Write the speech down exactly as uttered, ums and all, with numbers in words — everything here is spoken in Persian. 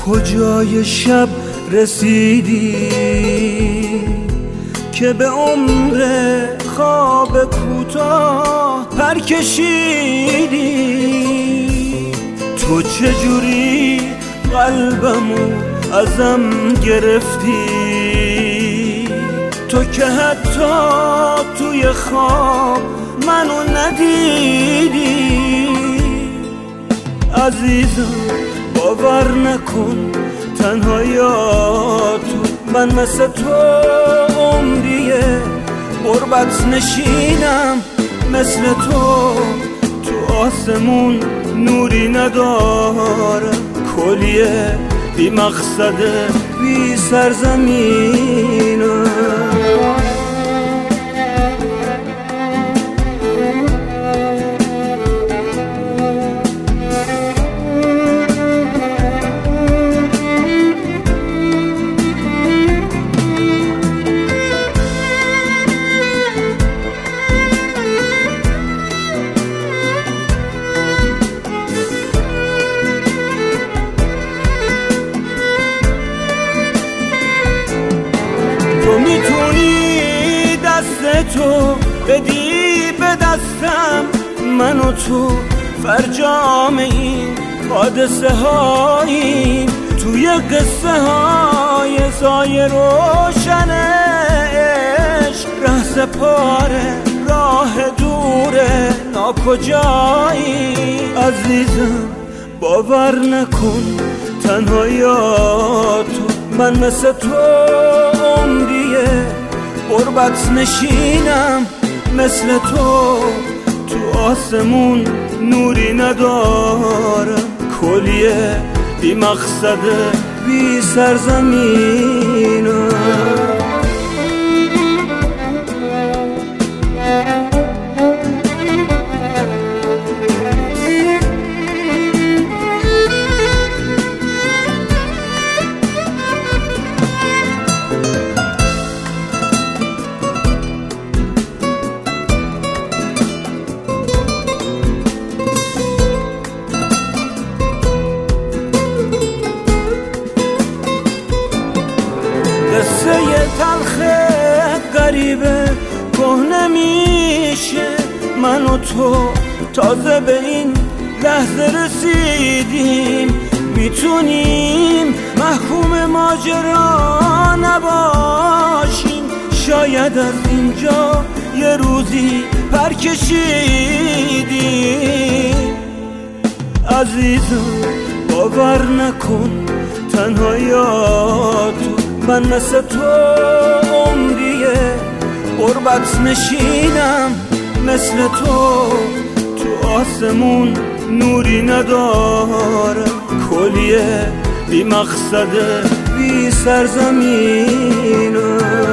کجای شب رسیدی که به عمر خواب کوتاه پر کشیدی؟ تو چجوری قلبمو ازم گرفتی؟ تو که حتی توی خواب منو ندیدی. عزیزم باور نکن تنهاییاتو، من مثل تو عمریه غربت نشینم، مثل تو تو آسمون نوری ندارم، کلیه بی مقصده بی سرزمینم. تو میتونی دست تو بدی به دستم، من و تو فرجام این حادثه هایی، توی قصه های سایه روشن عشق، ره سپاره راه دوره ناکجایی. عزیزم باور نکن تنهاییاتو، من مثل تو عمریه غربت نشینم، مثل تو تو آسمون نوری ندارم، کلیه بی مقصده بی سرزمینم. قصه تلخ غریبه کهنه میشه، من و تو تازه به این لحظه رسیدیم، میتونیم محکوم ماجرا نباشیم، شاید از اینجا یه روزی پر کشیدیم. عزیزم باور نکن تنهاییاتو، من مثل تو عمریه غربت نشینم، مثل تو تو آسمون نوری ندارم، کلیه بی مقصده بی سرزمینم.